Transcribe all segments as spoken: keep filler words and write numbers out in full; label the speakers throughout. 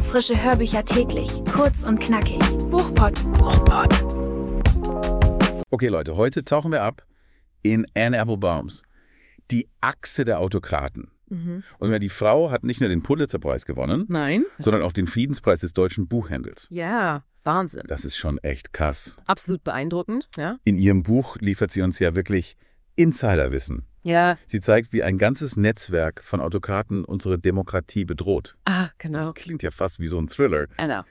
Speaker 1: Frische Hörbücher täglich, kurz und knackig.
Speaker 2: Buchpott.
Speaker 3: Buchpott. Okay, Leute, heute tauchen wir ab in Anne Applebaums Die Achse der Autokraten. Mhm. Und die Frau hat nicht nur den Pulitzerpreis gewonnen,
Speaker 2: Nein.
Speaker 3: sondern auch den Friedenspreis des deutschen Buchhändlers.
Speaker 2: Ja, Wahnsinn.
Speaker 3: Das ist schon echt krass.
Speaker 2: Absolut beeindruckend, ja.
Speaker 3: In ihrem Buch liefert sie uns ja wirklich Insiderwissen.
Speaker 2: Ja.
Speaker 3: Sie zeigt, wie ein ganzes Netzwerk von Autokraten unsere Demokratie bedroht.
Speaker 2: Ah, genau.
Speaker 3: Das klingt ja fast wie so ein Thriller.
Speaker 2: Genau.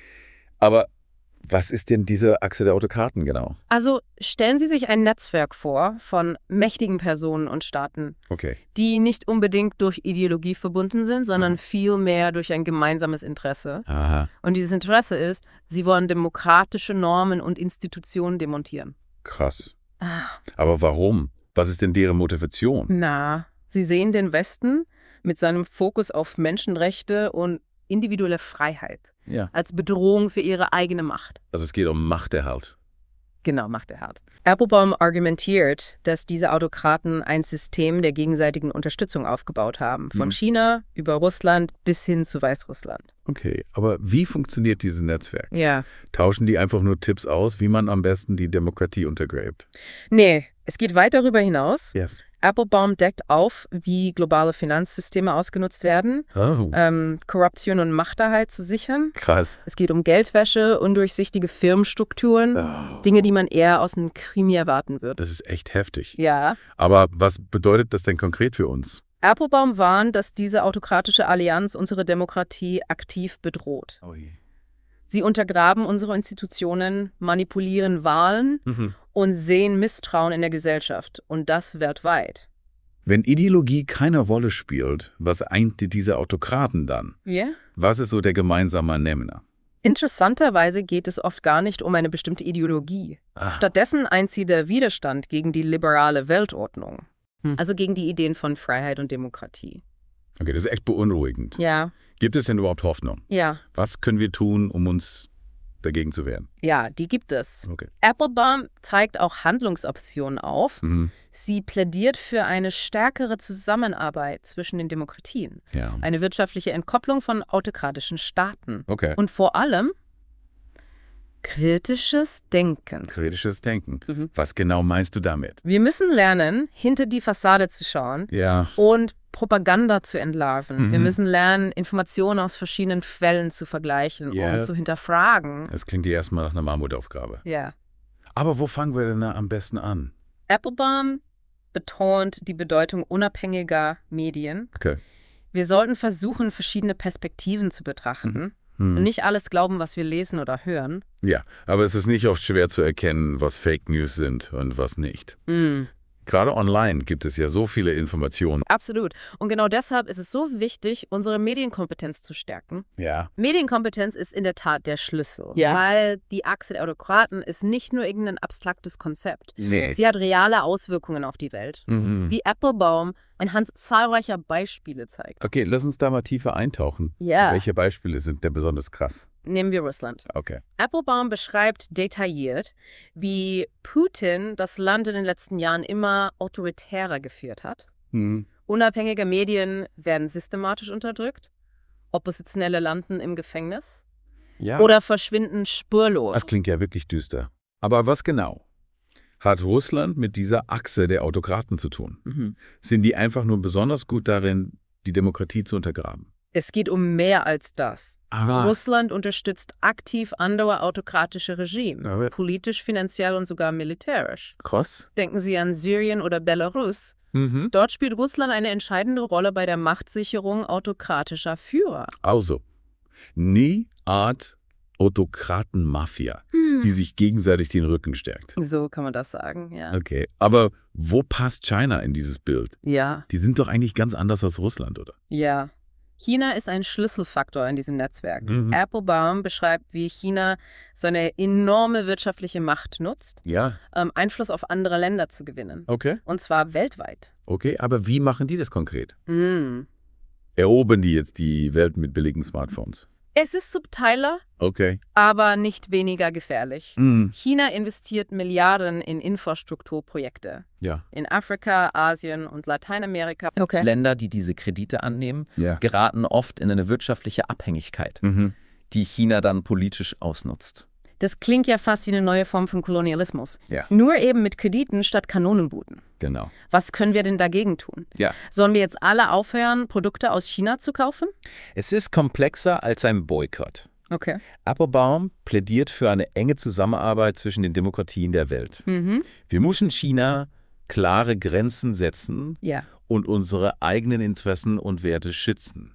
Speaker 3: Aber was ist denn diese Achse der Autokraten genau?
Speaker 2: Also stellen Sie sich ein Netzwerk vor von mächtigen Personen und Staaten,
Speaker 3: Okay.
Speaker 2: die nicht unbedingt durch Ideologie verbunden sind, sondern vielmehr durch ein gemeinsames Interesse.
Speaker 3: Aha.
Speaker 2: Und dieses Interesse ist, sie wollen demokratische Normen und Institutionen demontieren.
Speaker 3: Krass.
Speaker 2: Ah.
Speaker 3: Aber warum? Was ist denn deren Motivation?
Speaker 2: Na, sie sehen den Westen mit seinem Fokus auf Menschenrechte und individuelle Freiheit
Speaker 3: Ja.
Speaker 2: als Bedrohung für ihre eigene Macht.
Speaker 3: Also es geht um Machterhalt.
Speaker 2: Genau, Machterhalt. Applebaum argumentiert, dass diese Autokraten ein System der gegenseitigen Unterstützung aufgebaut haben. Von
Speaker 3: Mhm.
Speaker 2: China über Russland bis hin zu Weißrussland.
Speaker 3: Okay, aber wie funktioniert dieses Netzwerk?
Speaker 2: Ja.
Speaker 3: Tauschen die einfach nur Tipps aus, wie man am besten die Demokratie untergräbt?
Speaker 2: Nee, es geht weit darüber hinaus.
Speaker 3: Ja.
Speaker 2: Applebaum deckt auf, wie globale Finanzsysteme ausgenutzt werden,
Speaker 3: Oh,
Speaker 2: ähm, Korruption und Machterhalt zu sichern.
Speaker 3: krass.
Speaker 2: Es geht um Geldwäsche, undurchsichtige Firmenstrukturen,
Speaker 3: Oh,
Speaker 2: Dinge, die man eher aus einem Krimi erwarten würde.
Speaker 3: das ist echt heftig.
Speaker 2: Ja.
Speaker 3: Aber was bedeutet das denn konkret für uns?
Speaker 2: Applebaum warnt, dass diese autokratische Allianz unsere Demokratie aktiv bedroht.
Speaker 3: Oh je.
Speaker 2: Sie untergraben unsere Institutionen, manipulieren Wahlen
Speaker 3: Mhm.
Speaker 2: und sehen Misstrauen in der Gesellschaft. Und das weltweit.
Speaker 3: Wenn Ideologie keine Rolle spielt, was eint diese Autokraten dann?
Speaker 2: Ja?
Speaker 3: Was ist so der gemeinsame Nenner?
Speaker 2: Interessanterweise geht es oft gar nicht um eine bestimmte Ideologie.
Speaker 3: Ah.
Speaker 2: Stattdessen eint sie der Widerstand gegen die liberale Weltordnung.
Speaker 3: Hm.
Speaker 2: Also gegen die Ideen von Freiheit und Demokratie.
Speaker 3: Okay, das ist echt beunruhigend.
Speaker 2: Ja,
Speaker 3: Gibt es denn überhaupt Hoffnung?
Speaker 2: ja,
Speaker 3: Was können wir tun, um uns dagegen zu wehren?
Speaker 2: ja, die gibt es.
Speaker 3: Okay.
Speaker 2: Applebaum zeigt auch Handlungsoptionen auf.
Speaker 3: Mhm.
Speaker 2: Sie plädiert für eine stärkere Zusammenarbeit zwischen den Demokratien,
Speaker 3: Ja.
Speaker 2: eine wirtschaftliche Entkopplung von autokratischen Staaten
Speaker 3: Okay.
Speaker 2: und vor allem kritisches Denken.
Speaker 3: Kritisches Denken.
Speaker 2: Mhm.
Speaker 3: Was genau meinst du damit?
Speaker 2: Wir müssen lernen, hinter die Fassade zu schauen
Speaker 3: Ja.
Speaker 2: und Propaganda zu entlarven.
Speaker 3: Mhm.
Speaker 2: Wir müssen lernen, Informationen aus verschiedenen Quellen zu vergleichen
Speaker 3: Ja.
Speaker 2: und zu hinterfragen.
Speaker 3: Das klingt ja erstmal nach einer Mammutaufgabe.
Speaker 2: Ja.
Speaker 3: Aber wo fangen wir denn am besten an?
Speaker 2: Applebaum betont die Bedeutung unabhängiger Medien.
Speaker 3: Okay.
Speaker 2: Wir sollten versuchen, verschiedene Perspektiven zu betrachten
Speaker 3: Hm.
Speaker 2: und nicht alles glauben, was wir lesen oder hören.
Speaker 3: Ja, aber es ist nicht oft schwer zu erkennen, was Fake News sind und was nicht.
Speaker 2: Mm,
Speaker 3: Gerade online gibt es ja so viele Informationen.
Speaker 2: absolut. Und genau deshalb ist es so wichtig, unsere Medienkompetenz zu stärken.
Speaker 3: Ja.
Speaker 2: Medienkompetenz ist in der Tat der Schlüssel,
Speaker 3: Ja.
Speaker 2: weil die Achse der Autokraten ist nicht nur irgendein abstraktes Konzept.
Speaker 3: Nee.
Speaker 2: Sie hat reale Auswirkungen auf die Welt,
Speaker 3: Mhm.
Speaker 2: wie Applebaum anhand zahlreicher Beispiele zeigt.
Speaker 3: Okay, lass uns da mal tiefer eintauchen.
Speaker 2: Ja.
Speaker 3: Welche Beispiele sind denn besonders krass?
Speaker 2: Nehmen wir Russland.
Speaker 3: Okay.
Speaker 2: Applebaum beschreibt detailliert, wie Putin das Land in den letzten Jahren immer autoritärer geführt hat.
Speaker 3: Hm.
Speaker 2: Unabhängige Medien werden systematisch unterdrückt, Oppositionelle landen im Gefängnis
Speaker 3: Ja.
Speaker 2: oder verschwinden spurlos.
Speaker 3: Das klingt ja wirklich düster. Aber was genau hat Russland mit dieser Achse der Autokraten zu tun?
Speaker 2: Mhm.
Speaker 3: Sind die einfach nur besonders gut darin, die Demokratie zu untergraben?
Speaker 2: Es geht um mehr als das.
Speaker 3: Aber
Speaker 2: Russland unterstützt aktiv andere autokratische Regime,
Speaker 3: Aber-
Speaker 2: politisch, finanziell und sogar militärisch.
Speaker 3: krass.
Speaker 2: Denken Sie an Syrien oder Belarus.
Speaker 3: Mhm.
Speaker 2: Dort spielt Russland eine entscheidende Rolle bei der Machtsicherung autokratischer Führer.
Speaker 3: Also, nie Art Autokraten-Mafia, die sich gegenseitig den Rücken stärkt.
Speaker 2: So kann man das sagen, ja.
Speaker 3: Okay, aber wo passt China in dieses Bild?
Speaker 2: Ja,
Speaker 3: Die sind doch eigentlich ganz anders als Russland, oder?
Speaker 2: ja. China ist ein Schlüsselfaktor in diesem Netzwerk.
Speaker 3: Mhm.
Speaker 2: Applebaum beschreibt, wie China seine enorme wirtschaftliche Macht nutzt,
Speaker 3: Ja.
Speaker 2: um Einfluss auf andere Länder zu gewinnen.
Speaker 3: Okay.
Speaker 2: Und zwar weltweit.
Speaker 3: Okay, aber wie machen die das konkret?
Speaker 2: Mm.
Speaker 3: Erobern die jetzt die Welt mit billigen Smartphones?
Speaker 2: Es ist subtiler,
Speaker 3: Okay.
Speaker 2: aber nicht weniger gefährlich.
Speaker 3: Mm.
Speaker 2: China investiert Milliarden in Infrastrukturprojekte.
Speaker 3: Ja.
Speaker 2: In Afrika, Asien und Lateinamerika. Okay.
Speaker 4: Länder, die diese Kredite annehmen,
Speaker 3: Ja.
Speaker 4: geraten oft in eine wirtschaftliche Abhängigkeit,
Speaker 3: Mhm.
Speaker 4: die China dann politisch ausnutzt.
Speaker 2: Das klingt ja fast wie eine neue Form von Kolonialismus.
Speaker 3: Ja.
Speaker 2: Nur eben mit Krediten statt Kanonenbooten.
Speaker 3: Genau.
Speaker 2: Was können wir denn dagegen tun?
Speaker 3: Ja.
Speaker 2: Sollen wir jetzt alle aufhören, Produkte aus China zu kaufen?
Speaker 4: Es ist komplexer als ein Boykott.
Speaker 2: Okay.
Speaker 4: Applebaum plädiert für eine enge Zusammenarbeit zwischen den Demokratien der Welt.
Speaker 2: Mhm.
Speaker 3: Wir müssen China klare Grenzen setzen
Speaker 2: Ja.
Speaker 3: und unsere eigenen Interessen und Werte schützen.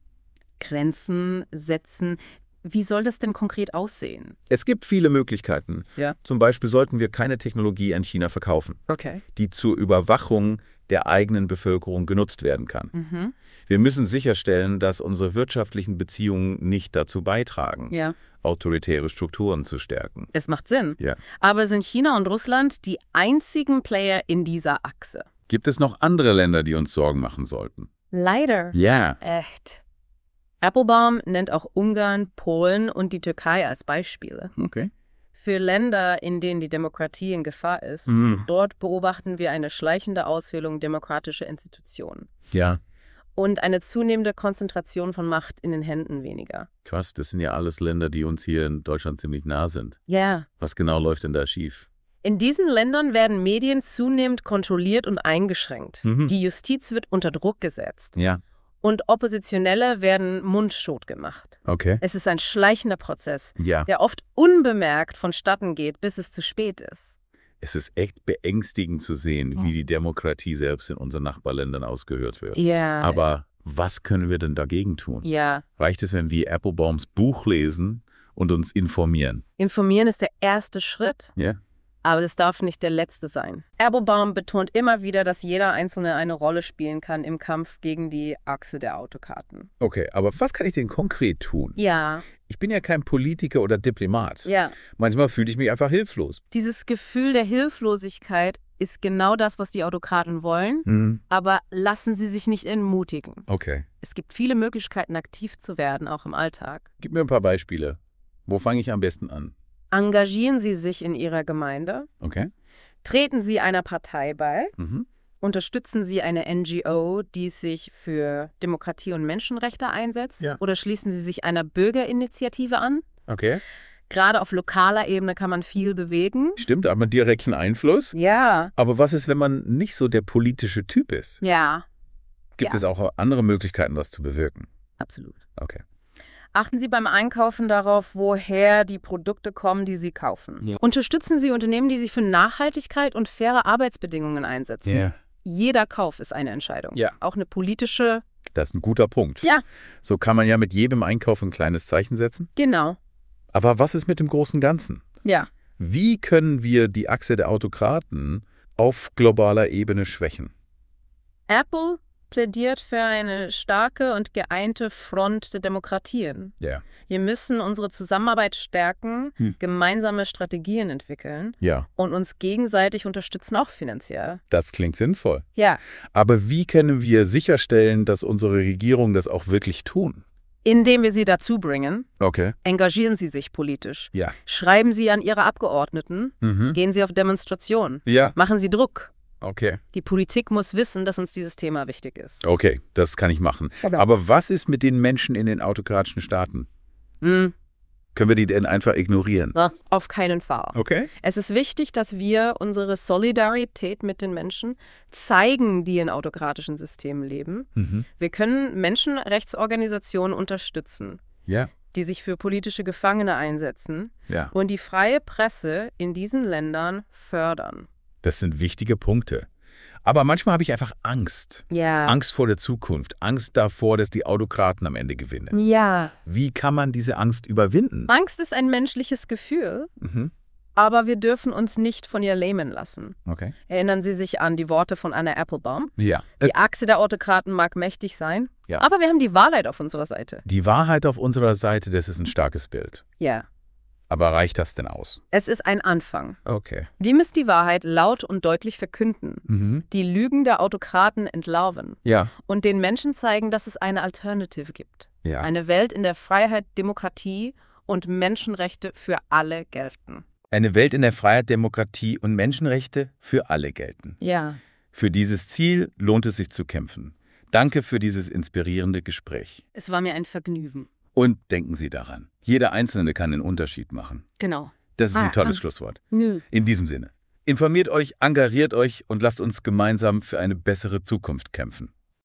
Speaker 2: Grenzen setzen. Wie soll das denn konkret aussehen?
Speaker 3: Es gibt viele Möglichkeiten.
Speaker 2: Ja.
Speaker 3: Zum Beispiel sollten wir keine Technologie an China verkaufen,
Speaker 2: Okay.
Speaker 3: die zur Überwachung der eigenen Bevölkerung genutzt werden kann.
Speaker 2: Mhm.
Speaker 3: Wir müssen sicherstellen, dass unsere wirtschaftlichen Beziehungen nicht dazu beitragen,
Speaker 2: Ja.
Speaker 3: autoritäre Strukturen zu stärken.
Speaker 2: Es macht Sinn.
Speaker 3: Ja.
Speaker 2: Aber sind China und Russland die einzigen Player in dieser Achse?
Speaker 3: Gibt es noch andere Länder, die uns Sorgen machen sollten?
Speaker 2: Leider.
Speaker 3: Ja.
Speaker 2: Echt. Applebaum nennt auch Ungarn, Polen und die Türkei als Beispiele.
Speaker 3: Okay.
Speaker 2: Für Länder, in denen die Demokratie in Gefahr ist,
Speaker 3: Mhm.
Speaker 2: dort beobachten wir eine schleichende Aushöhlung demokratischer Institutionen
Speaker 3: Ja.
Speaker 2: und eine zunehmende Konzentration von Macht in den Händen weniger.
Speaker 3: Krass, das sind ja alles Länder, die uns hier in Deutschland ziemlich nah sind.
Speaker 2: Ja.
Speaker 3: Was genau läuft denn da schief?
Speaker 2: In diesen Ländern werden Medien zunehmend kontrolliert und eingeschränkt.
Speaker 3: Mhm.
Speaker 2: Die Justiz wird unter Druck gesetzt.
Speaker 3: Ja.
Speaker 2: Und Oppositionelle werden mundtot gemacht.
Speaker 3: Okay.
Speaker 2: Es ist ein schleichender Prozess,
Speaker 3: Ja.
Speaker 2: der oft unbemerkt vonstatten geht, bis es zu spät ist.
Speaker 3: Es ist echt beängstigend zu sehen, wie die Demokratie selbst in unseren Nachbarländern ausgehöhlt wird.
Speaker 2: Ja.
Speaker 3: Aber was können wir denn dagegen tun?
Speaker 2: Ja.
Speaker 3: Reicht es, wenn wir Applebaums Buch lesen und uns informieren?
Speaker 2: Informieren ist der erste Schritt,
Speaker 3: Ja.
Speaker 2: aber das darf nicht der letzte sein. Applebaum betont immer wieder, dass jeder Einzelne eine Rolle spielen kann im Kampf gegen die Achse der Autokraten.
Speaker 3: Okay, aber was kann ich denn konkret tun?
Speaker 2: Ja.
Speaker 3: Ich bin ja kein Politiker oder Diplomat.
Speaker 2: Ja.
Speaker 3: Manchmal fühle ich mich einfach hilflos.
Speaker 2: Dieses Gefühl der Hilflosigkeit ist genau das, was die Autokraten wollen,
Speaker 3: Mhm.
Speaker 2: aber lassen Sie sich nicht entmutigen.
Speaker 3: Okay.
Speaker 2: Es gibt viele Möglichkeiten, aktiv zu werden, auch im Alltag.
Speaker 3: Gib mir ein paar Beispiele. Wo fange ich am besten an?
Speaker 2: Engagieren Sie sich in Ihrer Gemeinde,
Speaker 3: Okay.
Speaker 2: treten Sie einer Partei bei,
Speaker 3: Mhm.
Speaker 2: unterstützen Sie eine N G O, die sich für Demokratie und Menschenrechte einsetzt,
Speaker 3: Ja.
Speaker 2: oder schließen Sie sich einer Bürgerinitiative an.
Speaker 3: Okay.
Speaker 2: Gerade auf lokaler Ebene kann man viel bewegen.
Speaker 3: Stimmt, hat man direkten Einfluss.
Speaker 2: Ja.
Speaker 3: Aber was ist, wenn man nicht so der politische Typ ist?
Speaker 2: Ja,
Speaker 3: Gibt
Speaker 2: Ja.
Speaker 3: es auch andere Möglichkeiten, was zu bewirken?
Speaker 2: absolut.
Speaker 3: Okay.
Speaker 2: Achten Sie beim Einkaufen darauf, woher die Produkte kommen, die Sie kaufen.
Speaker 4: Ja.
Speaker 2: Unterstützen Sie Unternehmen, die sich für Nachhaltigkeit und faire Arbeitsbedingungen einsetzen.
Speaker 3: Ja.
Speaker 2: Jeder Kauf ist eine Entscheidung.
Speaker 3: Ja.
Speaker 2: Auch eine politische.
Speaker 3: Das ist ein guter Punkt.
Speaker 2: Ja.
Speaker 3: So kann man ja mit jedem Einkauf ein kleines Zeichen setzen.
Speaker 2: Genau.
Speaker 3: Aber was ist mit dem großen Ganzen?
Speaker 2: Ja.
Speaker 3: Wie können wir die Achse der Autokraten auf globaler Ebene schwächen?
Speaker 2: Apple plädiert für eine starke und geeinte Front der Demokratien.
Speaker 3: Ja.
Speaker 2: Wir müssen unsere Zusammenarbeit stärken,
Speaker 3: Hm.
Speaker 2: gemeinsame Strategien entwickeln
Speaker 3: Ja,
Speaker 2: und uns gegenseitig unterstützen, auch finanziell.
Speaker 3: das klingt sinnvoll.
Speaker 2: Ja.
Speaker 3: Aber wie können wir sicherstellen, dass unsere Regierungen das auch wirklich tun?
Speaker 2: Indem wir sie dazu bringen,
Speaker 3: Okay.
Speaker 2: engagieren Sie sich politisch.
Speaker 3: Ja.
Speaker 2: Schreiben Sie an Ihre Abgeordneten,
Speaker 3: Mhm.
Speaker 2: gehen Sie auf Demonstrationen,
Speaker 3: Ja.
Speaker 2: machen Sie Druck.
Speaker 3: Okay.
Speaker 2: Die Politik muss wissen, dass uns dieses Thema wichtig ist.
Speaker 3: Okay, das kann ich machen.
Speaker 2: Genau.
Speaker 3: Aber was ist mit den Menschen in den autokratischen Staaten?
Speaker 2: Hm,
Speaker 3: Können wir die denn einfach ignorieren?
Speaker 2: na, auf keinen Fall.
Speaker 3: Okay.
Speaker 2: Es ist wichtig, dass wir unsere Solidarität mit den Menschen zeigen, die in autokratischen Systemen leben.
Speaker 3: Mhm.
Speaker 2: Wir können Menschenrechtsorganisationen unterstützen,
Speaker 3: Ja.
Speaker 2: die sich für politische Gefangene einsetzen
Speaker 3: Ja.
Speaker 2: und die freie Presse in diesen Ländern fördern.
Speaker 3: Das sind wichtige Punkte. Aber manchmal habe ich einfach Angst.
Speaker 2: Ja.
Speaker 3: Angst vor der Zukunft. Angst davor, dass die Autokraten am Ende gewinnen.
Speaker 2: Ja.
Speaker 3: Wie kann man diese Angst überwinden?
Speaker 2: Angst ist ein menschliches Gefühl,
Speaker 3: Mhm.
Speaker 2: aber wir dürfen uns nicht von ihr lähmen lassen.
Speaker 3: Okay.
Speaker 2: Erinnern Sie sich an die Worte von Anna Applebaum?
Speaker 3: Ja. Äh,
Speaker 2: Die Achse der Autokraten mag mächtig sein,
Speaker 3: Ja.
Speaker 2: aber wir haben die Wahrheit auf unserer Seite.
Speaker 3: Die Wahrheit auf unserer Seite, das ist ein starkes Bild.
Speaker 2: Ja.
Speaker 3: Aber reicht das denn aus?
Speaker 2: Es ist ein Anfang.
Speaker 3: Okay.
Speaker 2: Die müssen die Wahrheit laut und deutlich verkünden,
Speaker 3: Mhm.
Speaker 2: die Lügen der Autokraten entlarven
Speaker 3: Ja.
Speaker 2: und den Menschen zeigen, dass es eine Alternative gibt.
Speaker 3: Ja.
Speaker 2: Eine Welt, in der Freiheit, Demokratie und Menschenrechte für alle gelten.
Speaker 3: Eine Welt, in der Freiheit, Demokratie und Menschenrechte für alle gelten.
Speaker 2: Ja.
Speaker 3: Für dieses Ziel lohnt es sich zu kämpfen. Danke für dieses inspirierende Gespräch.
Speaker 2: Es war mir ein Vergnügen.
Speaker 3: Und denken Sie daran, jeder Einzelne kann den Unterschied machen.
Speaker 2: Genau.
Speaker 3: Das ist
Speaker 2: Ah,
Speaker 3: ein tolles
Speaker 2: ah.
Speaker 3: Schlusswort.
Speaker 2: Nö.
Speaker 3: In diesem Sinne, informiert euch, engagiert euch und lasst uns gemeinsam für eine bessere Zukunft kämpfen.